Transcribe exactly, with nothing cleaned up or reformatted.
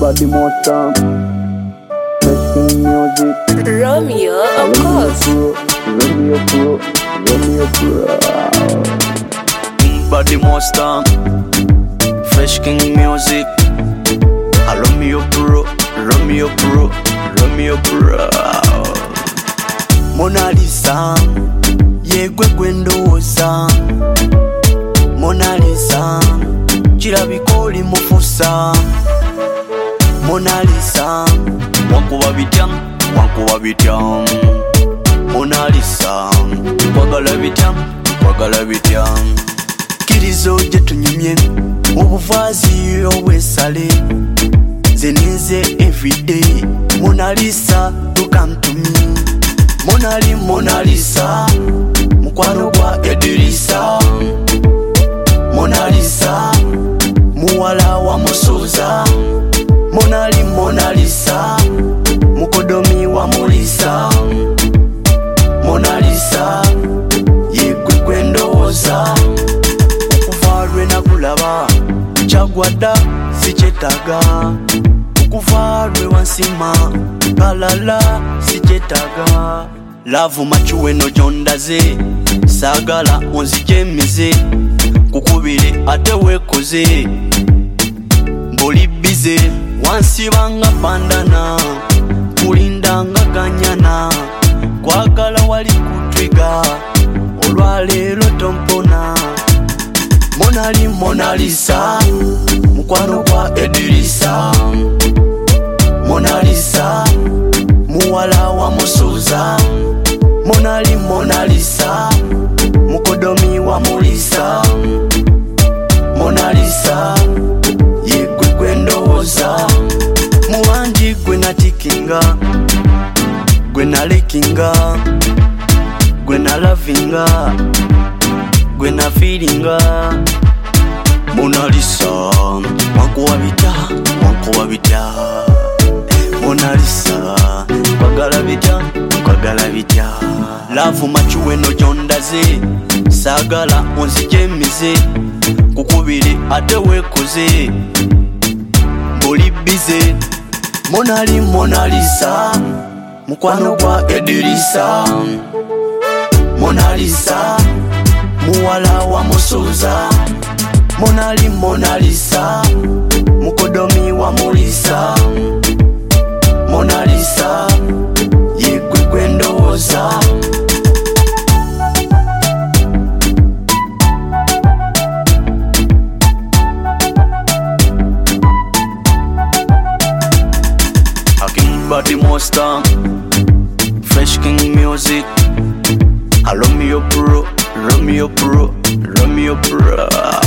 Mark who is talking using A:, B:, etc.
A: Body Monster, Fresh King Music,
B: Romeo, of course.
A: Romeo Pro, Romeo Pro.
C: Body Monster, Fresh King Music, Romeo Pro, Romeo Pro, Romeo Pro. Mona Lisa, yegwe gwendoza. Mona Lisa, chirabikoli mufusa. Mona Lisa, wankuba bitya, wankuba bitya. Mona Lisa, kwagala bitya, kwagala bitya. Kirizo je tunyumye, obuvazi obwesale. Zenize everyday. Mona Lisa, you come to me. Mona Lisa, Mona Lisa, mukwano gwa Edirisa. Mona Lisa, muwala wa musuza. Mona Lisa, Mona Lisa, mukodomi wa mulisa. Mona Lisa, yegwe gwendoza. Okuvarwe na kulaba, chagwada sichetaga. Okuvarwe wansima, kalala sichetaga. Lavu machuwe no jondaze, sagala onzijemize. Kukubire ate wekoze, mboli bize. Wansibanga pandana, kulindanga ganyana. Kwagala wali kutwiga, olwalero tompona. Mona Lisa, Mona Lisa, mukwano gwa Edirisa. Mona Lisa, muwala wa musuza. Mona Lisa, Mona Lisa, mukodomi wa mulisa. Mona Lisa, yegwe gwendoza. Muwanji gwe natikinga, gwe nalekinga, gwe nalavinga, gwe nafiringa. Mona Lisa, wankuba bitya, wankuba bitya. Mona Lisa, kwagala bitya, kwagala bitya. Lavu machuwe no jondaze, sagala onzijemize. Kukubire ate wekoze, mboli bize. Mona Lisa, Mona Lisa, mukwano gwa Edirisa. Mona Lisa, muwala wa musuza. Mona Lisa, Mona Lisa, mukodomi wa mulisa. Mona Lisa, yegwe gwendoza. Body Monster, Fresh King Music, Romeo Pro, Romeo Pro, Romeo Pro.